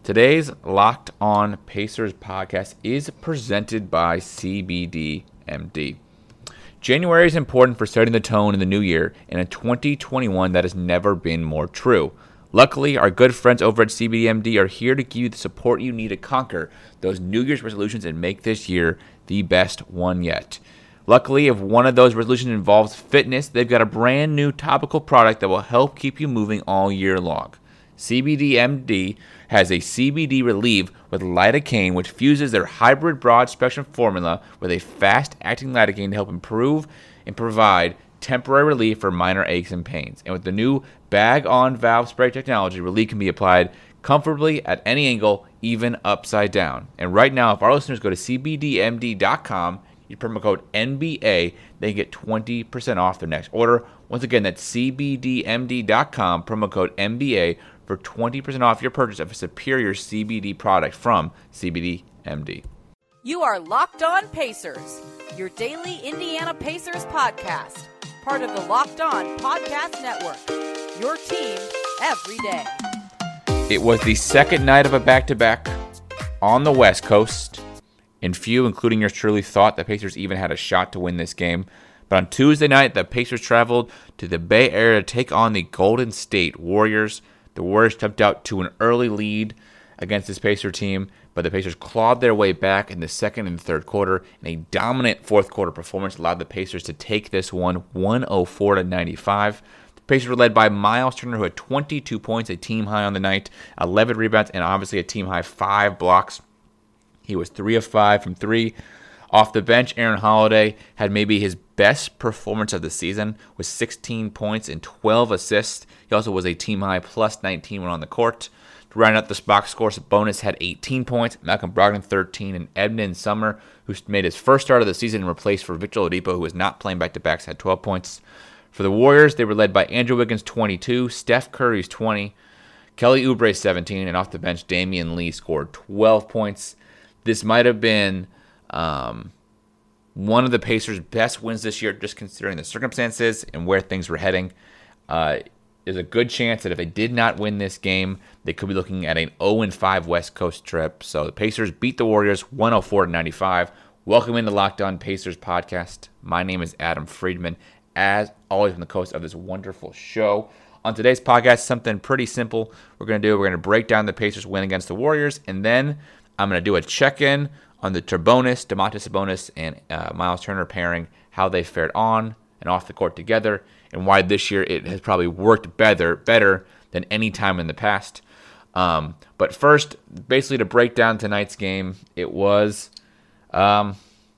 Today's Locked On Pacers podcast is presented by CBDMD. January is important for setting the tone in the new year, and in 2021 that has never been more true. Luckily, our good friends over at CBDMD are here to give you the support you need to conquer those New Year's resolutions and make this year the best one yet. Luckily, if one of those resolutions involves fitness, they've got a brand new topical product that will help keep you moving all year long. CBDMD has a CBD Relieve with lidocaine, which fuses their hybrid broad-spectrum formula with a fast-acting lidocaine to help improve and provide temporary relief for minor aches and pains. And with the new bag-on-valve spray technology, relief can be applied comfortably at any angle, even upside down. And right now, if our listeners go to cbdmd.com, use promo code NBA, they get 20% off their next order. Once again, that's cbdmd.com, promo code NBA, for 20% off your purchase of a superior CBD product from CBDMD. You are Locked On Pacers, your daily Indiana Pacers podcast, part of the Locked On Podcast Network, your team every day. It was the second night of a back-to-back on the West Coast, and few, including yours truly, thought the Pacers even had a shot to win this game. But on Tuesday night, the Pacers traveled to the Bay Area to take on the Golden State Warriors. The Warriors jumped out to an early lead against this Pacer team, but the Pacers clawed their way back in the second and third quarter, and a dominant fourth quarter performance allowed the Pacers to take this one 104-95. The Pacers were led by Myles Turner, who had 22 points, a team high on the night, 11 rebounds, and obviously a team high 5 blocks. He was 3 of 5 from 3. Off the bench, Aaron Holiday had maybe his best performance of the season with 16 points and 12 assists. He also was a team-high plus 19 when on the court. To round out the box score, Sabonis had 18 points, Malcolm Brogdon 13, and Edmond Sumner, who made his first start of the season and replaced for Victor Oladipo, who was not playing back-to-backs, had 12 points. For the Warriors, they were led by Andrew Wiggins 22, Steph Curry's 20, Kelly Oubre 17, and off the bench, Damian Lee scored 12 points. This might have been one of the Pacers' best wins this year, just considering the circumstances and where things were heading. There's a good chance that if they did not win this game, they could be looking at an 0-5 West Coast trip. So the Pacers beat the Warriors 104-95. Welcome into Locked On Pacers podcast. My name is Adam Friedman. As always, I'm the host of this wonderful show. On today's podcast, something pretty simple we're going to break down the Pacers' win against the Warriors, and then I'm going to do a check-in on the Domantas Sabonis and Myles Turner pairing, how they fared on and off the court together, and why this year it has probably worked better than any time in the past. But first, basically to break down tonight's game, it was by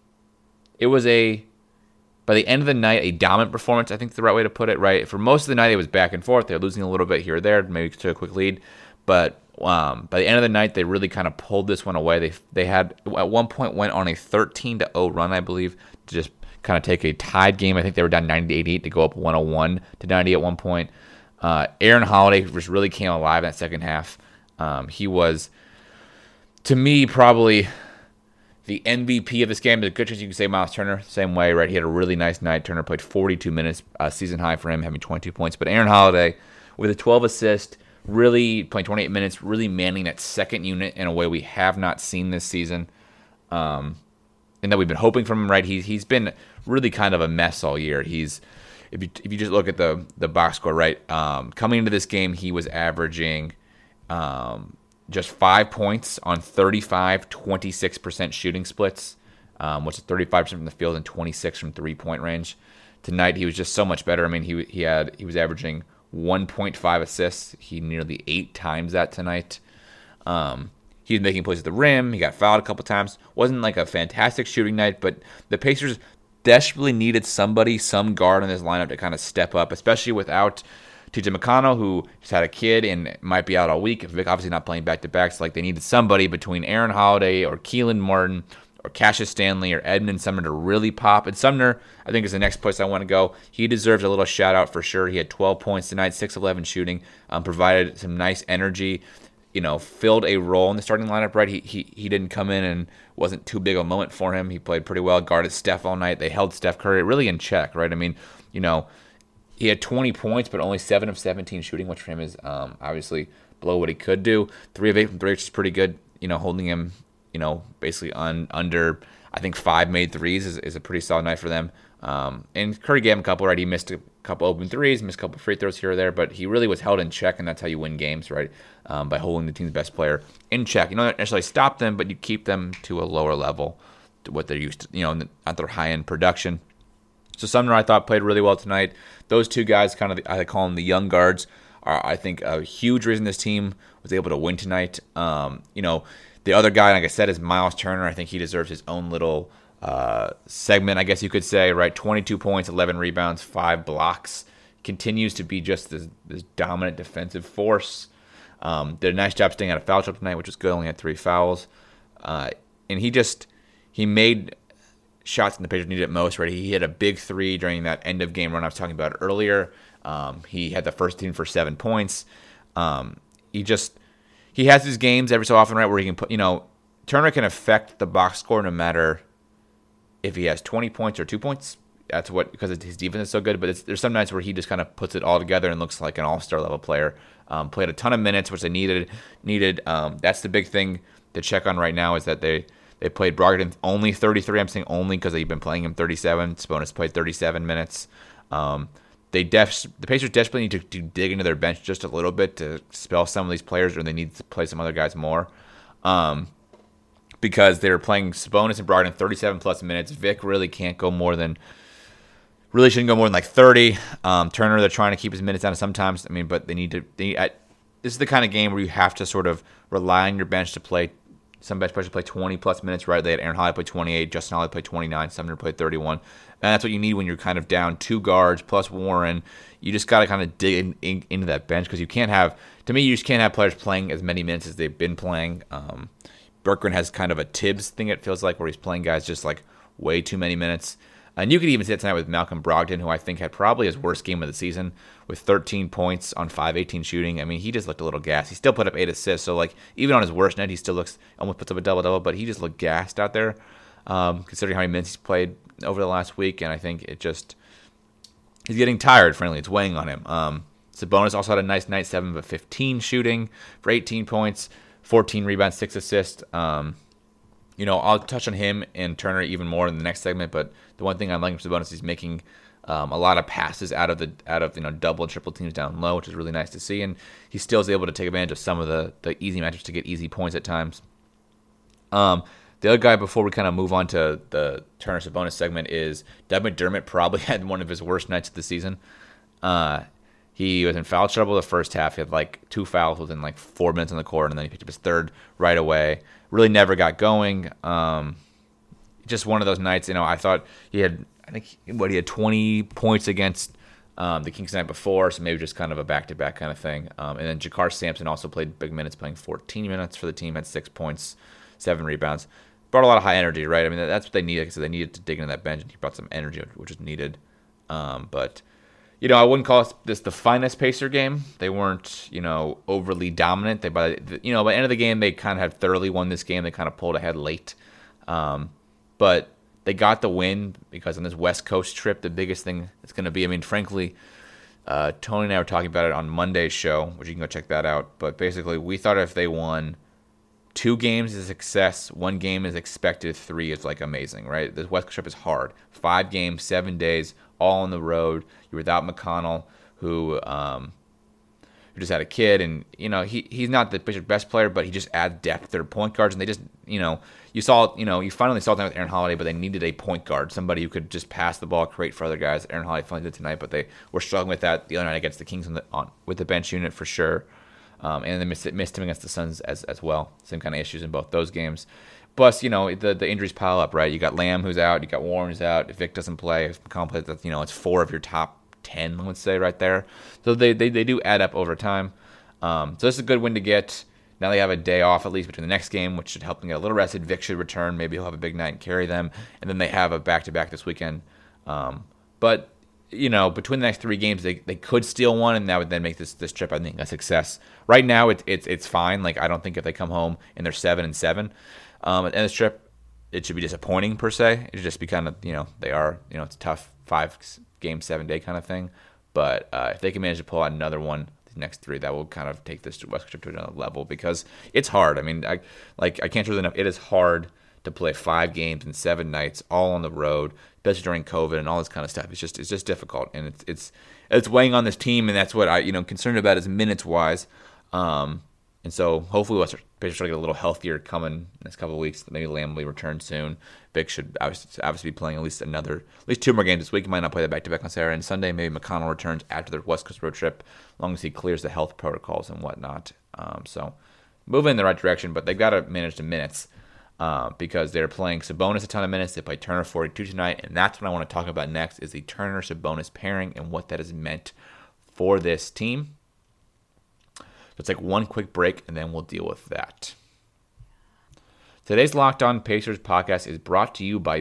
the end of the night, a dominant performance, I think is the right way to put it, right? For most of the night, it was back and forth. They were losing a little bit here or there, maybe to a quick lead, but by the end of the night, they really kind of pulled this one away. They had, at one point, went on a 13-0 run, I believe, to just kind of take a tied game. I think they were down 90-88 to go up 101-90 at one point. Aaron Holiday just really came alive in that second half. He was, to me, probably the MVP of this game. There's a good chance you can say Myles Turner, same way, right? He had a really nice night. Turner played 42 minutes, season high for him, having 22 points. But Aaron Holiday, with a 12 assist, really playing 28 minutes, really manning that second unit in a way we have not seen this season, and that we've been hoping from him. Right, he's been really kind of a mess all year. If you just look at the box score, right, coming into this game, he was averaging just 5 points on 35-26% shooting splits, which is 35% from the field and 26% from 3-point range. Tonight, he was just so much better. I mean, he was averaging 1.5 assists. He nearly 8 times that tonight. He was making plays at the rim. He got fouled a couple times. Wasn't like a fantastic shooting night, but the Pacers desperately needed some guard in this lineup to kind of step up, especially without TJ McConnell, who just had a kid and might be out all week. Vic obviously not playing back-to-backs. Like, they needed somebody between Aaron Holiday or Keelan Martin or Cassius Stanley or Edmond Sumner to really pop. And Sumner, I think, is the next place I want to go. He deserves a little shout-out for sure. He had 12 points tonight, 6-11 shooting, provided some nice energy, filled a role in the starting lineup, right? He didn't come in and wasn't too big a moment for him. He played pretty well, guarded Steph all night. They held Steph Curry really in check, right? I mean, he had 20 points, but only 7 of 17 shooting, which for him is obviously below what he could do. 3 of 8 from 3, which is pretty good. Holding him, basically under, I think 5 made threes is a pretty solid night for them. And Curry gave him a couple, right? He missed a couple open threes, missed a couple free throws here or there, but he really was held in check, and that's how you win games, right? By holding the team's best player in check. You don't necessarily stop them, but you keep them to a lower level to what they're used to, at their high-end production. So Sumner, I thought, played really well tonight. Those 2 guys, kind of, I call them the young guards, are, I think, a huge reason this team was able to win tonight. The other guy, like I said, is Miles Turner. I think he deserves his own little segment, I guess you could say, right? 22 points, 11 rebounds, 5 blocks. Continues to be just this dominant defensive force. Did a nice job staying out of foul trouble tonight, which was good. Only had 3 fouls. And he made shots in the Pacers needed it most, right? He hit a big 3 during that end of game run I was talking about earlier. He had the first team for 7 points. He has these games every so often, right, where he can put, Turner can affect the box score no matter if he has 20 points or 2 points. That's because his defense is so good. But there's some nights where he just kind of puts it all together and looks like an all-star level player. Played a ton of minutes, which they needed. That's the big thing to check on right now is that they played Brogdon only 33. I'm saying only because they've been playing him 37. Sabonis played 37 minutes. The Pacers desperately need to dig into their bench just a little bit to spell some of these players, or they need to play some other guys more. Because they were playing Sabonis and Brogdon 37-plus minutes. Vic really shouldn't go more than like 30. Turner, they're trying to keep his minutes down sometimes. But this is the kind of game where you have to sort of rely on your bench to play. Some bench players play 20-plus minutes, right? They had Aaron Holiday play 28, Justin Holiday played 29, Sumner played 31. And that's what you need when you're kind of down 2 guards plus Warren. You just got to kind of dig into that bench because you can't have players playing as many minutes as they've been playing. Berggren has kind of a Tibbs thing, it feels like, where he's playing guys just like way too many minutes. And you could even see that tonight with Malcolm Brogdon, who I think had probably his worst game of the season with 13 points on 5-18 shooting. He just looked a little gassed. He still put up 8 assists, so like even on his worst night, he still almost puts up a double-double, but he just looked gassed out there, considering how many minutes he's played over the last week. And I think he's getting tired, frankly. It's weighing on him. Sabonis also had a nice night, 7 of 15 shooting for 18 points, 14 rebounds, 6 assists. I'll touch on him and Turner even more in the next segment, but the one thing I'm liking from Sabonis is he's making a lot of passes out of double and triple teams down low, which is really nice to see, and he still is able to take advantage of some of the easy matchups to get easy points at times. The other guy, before we kind of move on to the Turner Sabonis segment, is Doug McDermott. Probably had one of his worst nights of the season. He was in foul trouble the first half. He had like 2 fouls within like 4 minutes on the court, and then he picked up his 3rd right away. Really never got going. Just one of those nights. I thought he had 20 points against the Kings the night before, so maybe just kind of a back-to-back kind of thing. And then Jakar Sampson also played big minutes, playing 14 minutes for the team, had 6 points, 7 rebounds. Brought a lot of high energy, right? That's what they needed. So they needed to dig into that bench, and he brought some energy, which is needed. But I wouldn't call this the finest Pacer game. They weren't, overly dominant. By the end of the game, they kind of had thoroughly won this game. They kind of pulled ahead late. But they got the win because on this West Coast trip, the biggest thing it's going to be, frankly, Tony and I were talking about it on Monday's show, which you can go check that out. But basically, we thought if they won 2 games is a success, 1 game is expected, 3 is like amazing, right? This West Coast trip is hard. 5 games, 7 days, all on the road. You're without McConnell, who just had a kid, and he's not the best player, but he just adds depth to their point guards, and they just you finally saw them with Aaron Holiday, but they needed a point guard, somebody who could just pass the ball, create for other guys. Aaron Holiday finally did tonight, but they were struggling with that the other night against the Kings with the bench unit for sure, and they missed him against the Suns as well. Same kind of issues in both those games. Plus, the injuries pile up, right? You got Lamb who's out, you got Warren who's out. If Vic doesn't play, if McConnell plays, it's 4 of your top 10, let's say, right there. So they do add up over time. So this is a good win to get. Now they have a day off at least between the next game, which should help them get a little rested. Vic should return. Maybe he'll have a big night and carry them. And then they have a back-to-back this weekend. But between the next 3 games, they could steal one, and that would then make this trip, I think, a success. Right now, it's fine. Like, I don't think if they come home and they're 7-7 at this trip, it should be disappointing per se. It should just be kind of they are it's a tough 5-game 7-day kind of thing. But if they can manage to pull out another one, these next 3 that will kind of take this West Coast trip to another level, because it's hard. I mean, I can't stress enough. It is hard to play 5 games in 7 nights all on the road, especially during COVID and all this kind of stuff. It's just difficult, and it's weighing on this team, and that's what I'm concerned about is minutes wise. And so hopefully Western Pacers will get a little healthier coming in the next couple of weeks. Maybe Lamb will return soon. Vic should obviously be playing at least 2 more games this week. He might not play that back-to-back on Saturday and Sunday. Maybe McConnell returns after the West Coast road trip, as long as he clears the health protocols and whatnot. So moving in the right direction, but they've got to manage the minutes because they're playing Sabonis a ton of minutes. They play Turner 42 tonight, and that's what I want to talk about next is the Turner-Sabonis pairing and what that has meant for this team. So let's take one quick break, and then we'll deal with that. Today's Locked On Pacers podcast is brought to you by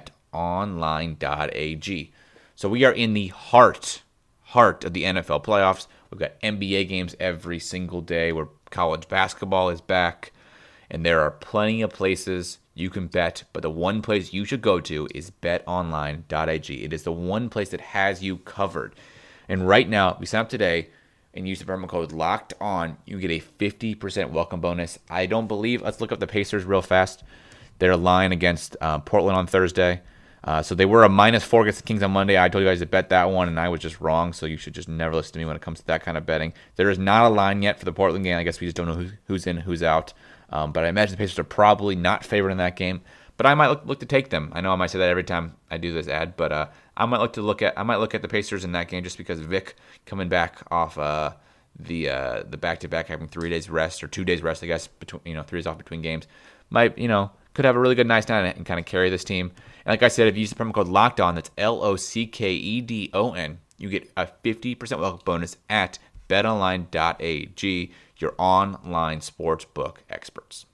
BetOnline.ag. So we are in the heart of the NFL playoffs. We've got NBA games every single day where college basketball is back, and there are plenty of places you can bet, but the one place you should go to is BetOnline.ag. It is the one place that has you covered. And right now, if you sign up today and use the promo code Locked On, you get a 50% welcome bonus. I don't believe. Let's look up the Pacers real fast. Their line against Portland on Thursday. So they were a -4 against the Kings on Monday. I told you guys to bet that one, and I was just wrong. So you should just never listen to me when it comes to that kind of betting. There is not a line yet for the Portland game. I guess we just don't know who's in, who's out. But I imagine the Pacers are probably not favored in that game. But I might look to take them. I know I might say that every time I do this ad, but I might look at the Pacers in that game just because Vic coming back off the back-to-back, having 3 days rest or 2 days rest, I guess, between 3 days off between games, might could have a really good nice night and kind of carry this team. And like I said, if you use the promo code Locked On, that's LOCKEDON, you get a 50% welcome bonus at BetOnline.ag, your online sportsbook experts.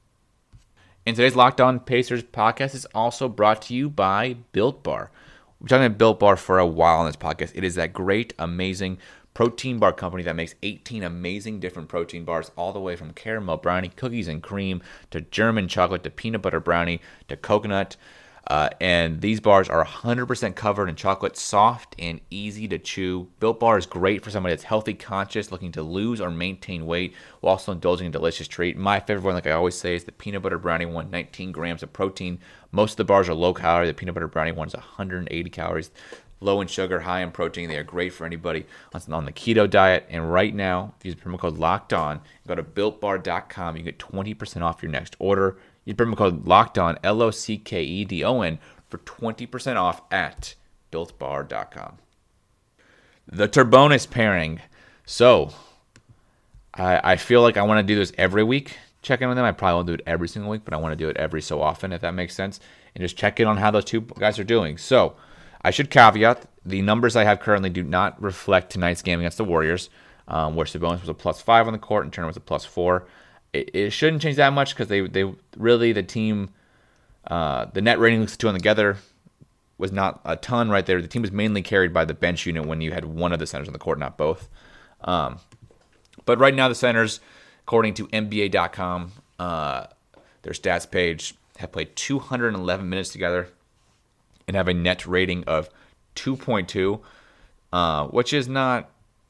And today's Locked On Pacers podcast is also brought to you by Built Bar. We've been talking about Built Bar for a while on this podcast. It is that great, amazing protein bar company that makes 18 amazing different protein bars, all the way from caramel brownie, cookies and cream, to German chocolate, to peanut butter brownie, to coconut. And these bars are 100% covered in chocolate, soft and easy to chew. Built Bar is great for somebody that's healthy conscious, looking to lose or maintain weight, while also indulging in a delicious treat. My favorite one, like I always say, is the peanut butter brownie one, 19 grams of protein. Most of the bars are low calorie. The peanut butter brownie one is 180 calories. Low in sugar, high in protein. They are great for anybody on the keto diet. And right now, if you use the promo code Locked On, go to BuiltBar.com. You get 20% off your next order. Use promo code Locked On, LOCKEDON, for 20% off at BuiltBar.com. The Turbonis pairing. So, I feel like I want to do this every week. Check in with them. I probably won't do it every single week, but I want to do it every so often, if that makes sense. And just check in on how those two guys are doing. So, I should caveat, the numbers I have currently do not reflect tonight's game against the Warriors, where Sabonis was a +5 on the court and Turner was a +4. It shouldn't change that much because they really, the team, the net rating looks the two on together was not a ton right there. The team was mainly carried by the bench unit when you had one of the centers on the court, not both. But right now the centers, according to NBA.com, their stats page, have played 211 minutes together and have a net rating of 2.2, which is not,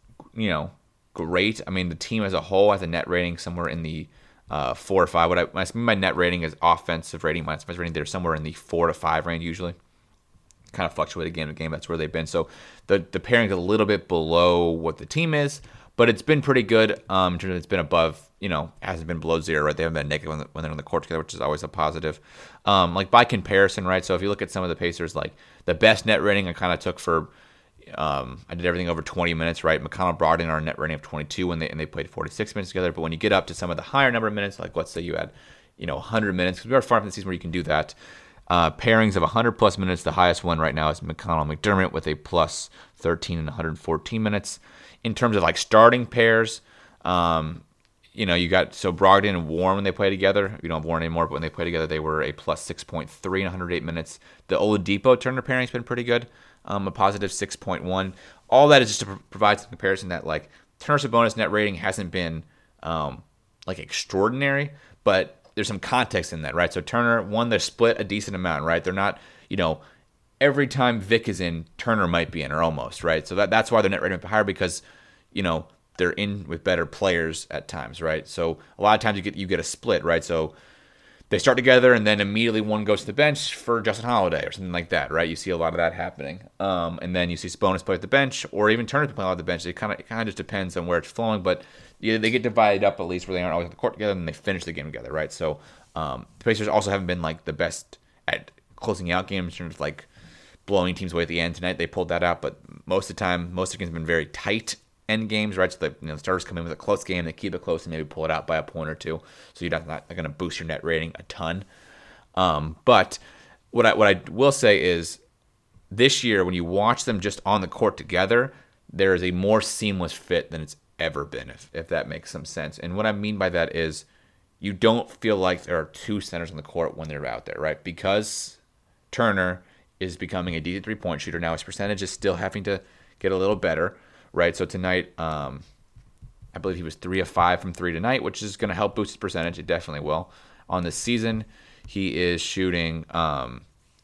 great. I mean, the team as a whole has a net rating somewhere in the 4 or 5. When I mean my net rating is offensive rating, my defensive rating, they're somewhere in the 4 to 5 range usually. Kind of fluctuate game to game. That's where they've been. So the pairing's a little bit below what the team is, but it's been pretty good. In terms of it's been above, hasn't been below 0, right? They haven't been negative when they're on the court together, which is always a positive. Like by comparison, right? So if you look at some of the Pacers, like the best net rating I kind of took for, I did everything over 20 minutes, right? McConnell brought in our net rating of 22 and they played 46 minutes together. But when you get up to some of the higher number of minutes, like let's say you had, 100 minutes, because we are far from the season where you can do that. Pairings of 100 plus minutes, the highest one right now is McConnell-McDermott with a plus 13 and 114 minutes. In terms of like starting pairs, you got Brogdon and Warren when they play together. You don't have Warren anymore, but when they play together, they were a plus 6.3 and 108 minutes. The Oladipo-Turner pairing's been pretty good, a positive 6.1. All that is just to provide some comparison that like Turner-Sabonis net rating hasn't been like extraordinary, but there's some context in that, right? So Turner, they're split a decent amount, right? They're not, every time Vic is in, Turner might be in, or almost, right? So that's why their net rating is higher because, they're in with better players at times, right? So a lot of times you get a split, right? So they start together, and then immediately one goes to the bench for Justin Holiday or something like that, right? You see a lot of that happening, and then you see Sabonis play at the bench, or even Turner play on the bench. It kind of just depends on where it's flowing, but they get divided up at least where they aren't always on the court together, and they finish the game together, right? So the Pacers also haven't been like the best at closing out games in terms of like blowing teams away at the end. Tonight they pulled that out, but most of the time, most of the games have been very tight end games, right? So the starters come in with a close game, they keep it close and maybe pull it out by a point or two. So you're not going to boost your net rating a ton. But what I will say is this year, when you watch them just on the court together, there is a more seamless fit than it's ever been, if that makes some sense. And what I mean by that is you don't feel like there are two centers on the court when they're out there, right? Because Turner is becoming a decent three-point shooter now. His percentage is still having to get a little better, right? So tonight, I believe he was 3 of 5 from 3 tonight, which is going to help boost his percentage. It definitely will. On the season, he is shooting not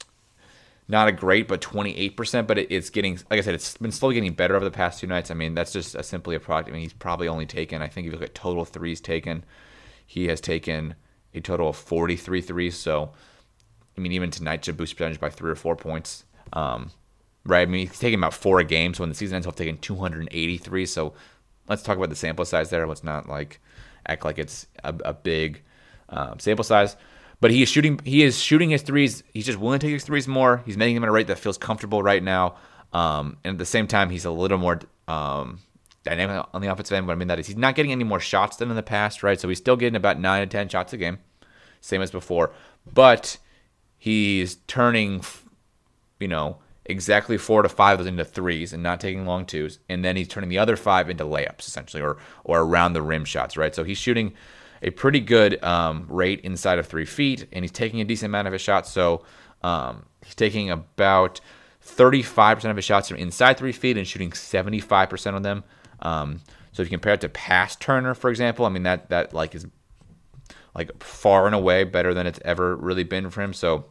a great, but 28%. But it's getting, like I said, it's been slowly getting better over the past 2 nights. I mean, that's just simply a product. I mean, he's probably only taken, I think if you look at total threes taken, he has taken a total of 43 threes. So, I mean, even tonight should boost percentage by 3 or 4 points. Right? I mean, he's taking about 4 a game. So when the season ends, he'll have taken 283. So let's talk about the sample size there. Let's not act like it's a big sample size. But he is shooting his threes. He's just willing to take his threes more. He's making them at a rate that feels comfortable right now. And at the same time, he's a little more dynamic on the offensive end. What I mean that is he's not getting any more shots than in the past, right? So he's still getting about 9 to 10 shots a game, same as before. But he's turning, exactly 4 to 5 of those into threes and not taking long twos, and then he's turning the other 5 into layups essentially, or around the rim shots, right? So he's shooting a pretty good rate inside of 3 feet, and he's taking a decent amount of his shots. So he's taking about 35% of his shots from inside 3 feet and shooting 75% of them. So if you compare it to past Turner, for example, I mean that is far and away better than it's ever really been for him. So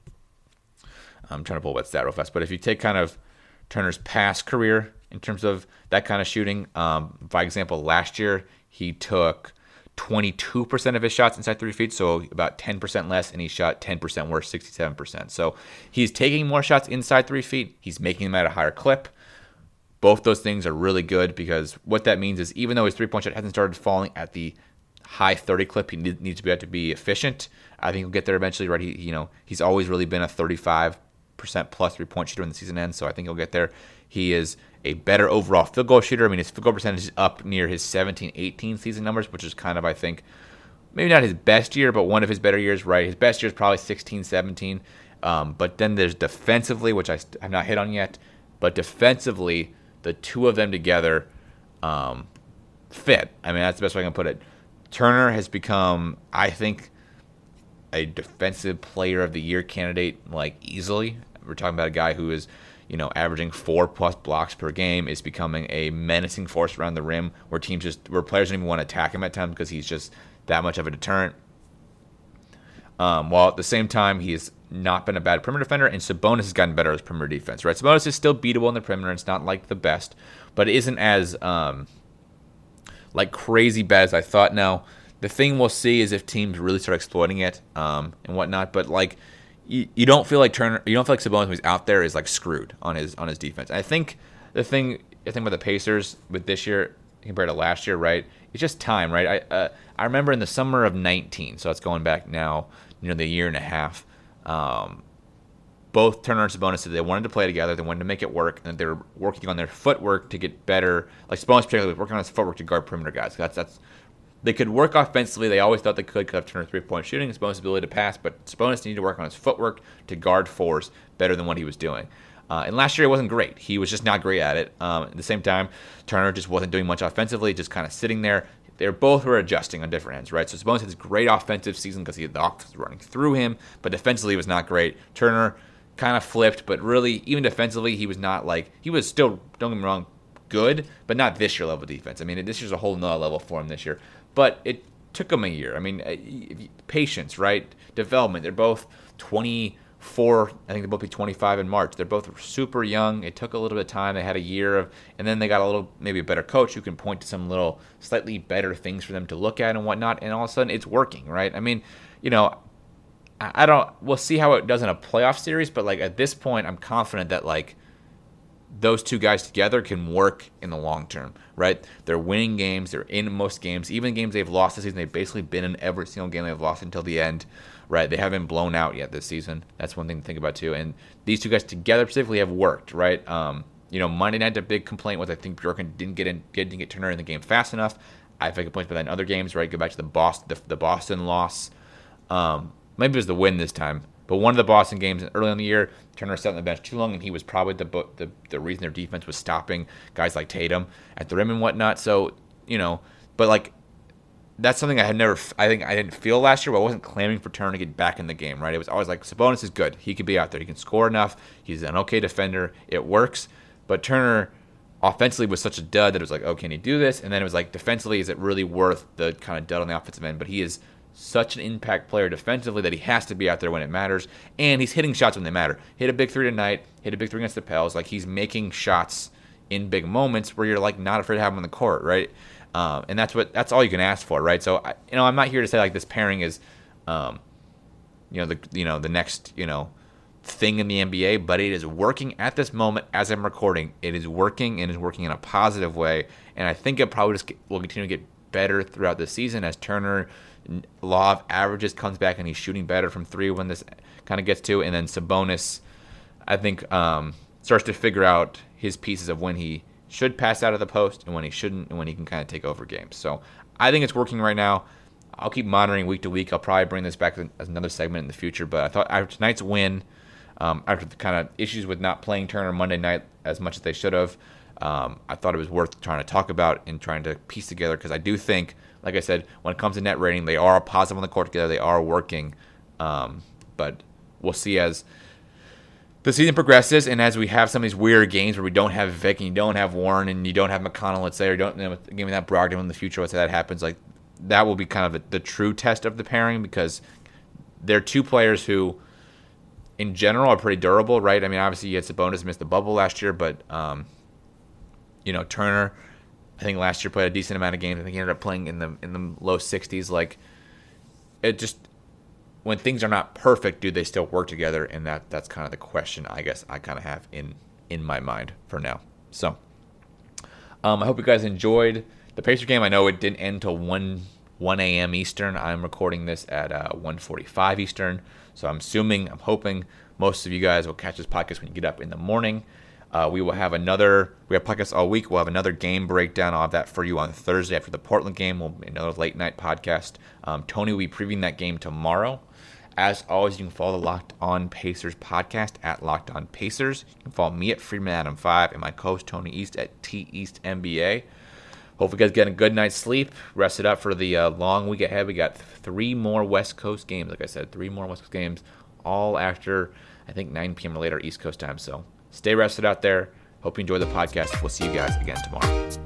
I'm trying to pull that stat real fast, but if you take kind of Turner's past career in terms of that kind of shooting, by example, last year he took 22% of his shots inside 3 feet, so about 10% less, and he shot 10% worse, 67%. So he's taking more shots inside 3 feet. He's making them at a higher clip. Both those things are really good because what that means is even though his three-point shot hasn't started falling at the high 30 clip, he needs to be able to be efficient. I think he'll get there eventually, right? He's always really been a 35% plus three-point shooter when the season ends, so I think he'll get there. He is a better overall field goal shooter. I mean, his field goal percentage is up near his 17-18 season numbers, which is kind of, I think, maybe not his best year, but one of his better years, right? His best year is probably 16-17. But then there's defensively, which I have not hit on yet, but defensively, the two of them together fit. I mean, that's the best way I can put it. Turner has become, I think, a defensive player of the year candidate, easily. We're talking about a guy who is, averaging 4+ blocks per game, is becoming a menacing force around the rim where players don't even want to attack him at times because he's just that much of a deterrent. While at the same time, he has not been a bad perimeter defender, and Sabonis has gotten better as perimeter defense, right? Sabonis is still beatable in the perimeter. It's not like the best, but it isn't as crazy bad as I thought. Now, the thing we'll see is if teams really start exploiting it and whatnot. But you don't feel like Sabonis when he's out there is screwed on his defense. I think the thing with the Pacers with this year compared to last year, right? It's just time, right? I remember in the summer of 2019, so it's going back now, the year and a half. Both Turner and Sabonis said they wanted to play together, they wanted to make it work, and they were working on their footwork to get better. Sabonis particularly was working on his footwork to guard perimeter guys. That's they could work offensively. They always thought they could have Turner's three-point shooting, Sabonis' ability to pass, but Sabonis needed to work on his footwork to guard fours better than what he was doing. And last year it wasn't great. He was just not great at it. At the same time, Turner just wasn't doing much offensively, just kind of sitting there. They both were adjusting on different ends, right? So Sabonis had this great offensive season because the offense was running through him, but defensively he was not great. Turner kind of flipped, but really, even defensively, he was not he was still, don't get me wrong, good, but not this year level defense. I mean, this year's a whole nother level for him this year. But it took him a year. I mean, patience, right? Development. They're both 21 I think they'll both be 25 in March. They're both super young. It took a little bit of time. They had a year of, and then they got maybe a better coach who can point to some little slightly better things for them to look at and whatnot. And all of a sudden it's working, right? I mean, we'll see how it does in a playoff series, but like at this point, I'm confident that like those two guys together can work in the long term, right? They're winning games. They're in most games. Even games they've lost this season, they've basically been in every single game they've lost until the end, right? They haven't been blown out yet this season. That's one thing to think about too. And these two guys together specifically have worked, right? Monday night, the big complaint was I think Bjorkgren didn't get Turner in the game fast enough. I've had complaints about that in other games, right? Go back to the Boston loss. Maybe it was the win this time. But one of the Boston games early in the year, Turner sat on the bench too long, and he was probably the reason their defense was stopping guys like Tatum at the rim and whatnot. So, but like that's something I didn't feel last year, but I wasn't clamoring for Turner to get back in the game, right? It was always like Sabonis is good. He could be out there. He can score enough. He's an okay defender. It works. But Turner offensively was such a dud that it was like, oh, can he do this? And then it was like defensively, is it really worth the kind of dud on the offensive end? But he is such an impact player defensively that he has to be out there when it matters, and he's hitting shots when they matter. Hit a big three tonight, hit a big three against the Pels. Like he's making shots in big moments where you're like not afraid to have him on the court, right? And that's all you can ask for, right? So I'm not here to say like this pairing is, the next thing in the NBA, but it is working at this moment as I'm recording. It is working and is working in a positive way, and I think it probably just will continue to get better throughout the season as Turner law of averages comes back and he's shooting better from three when this kind of gets to, and then Sabonis, I think, starts to figure out his pieces of when he should pass out of the post and when he shouldn't, and when he can kind of take over games. So I think it's working right now. I'll keep monitoring week to week. I'll probably bring this back as another segment in the future, but I thought after tonight's win, after the kind of issues with not playing Turner Monday night as much as they should have, I thought it was worth trying to talk about and trying to piece together, because I do think, like I said, when it comes to net rating, they are positive on the court together. They are working. But we'll see as the season progresses and as we have some of these weird games where we don't have Vic and you don't have Warren and you don't have McConnell, let's say, or don't give me that Brogdon in the future, let's say that happens. Like that will be kind of the true test of the pairing, because they're two players who, in general, are pretty durable, right? I mean, obviously, you had Sabonis missed the bubble last year, but Turner, I think last year played a decent amount of games. I think he ended up playing in the low 60s. Like, it just, when things are not perfect, do they still work together? And that's kind of the question I guess I kind of have in my mind for now. So I hope you guys enjoyed the Pacer game. I know it didn't end until 1 a.m. Eastern. I'm recording this at 1:45 Eastern. So I'm hoping most of you guys will catch this podcast when you get up in the morning. We have podcasts all week. We'll have another game breakdown. I'll have that for you on Thursday after the Portland game. We'll be another late night podcast. Tony will be previewing that game tomorrow. As always, you can follow the Locked On Pacers podcast at Locked On Pacers. You can follow me at FreemanAdam5 and my co-host Tony East at TEastNBA. Hopefully you guys get a good night's sleep. Rest it up for the long week ahead. We got 3 more West Coast games. Like I said, 3 more West Coast games, all after, I think, 9 p.m. or later East Coast time. So stay rested out there. Hope you enjoy the podcast. We'll see you guys again tomorrow.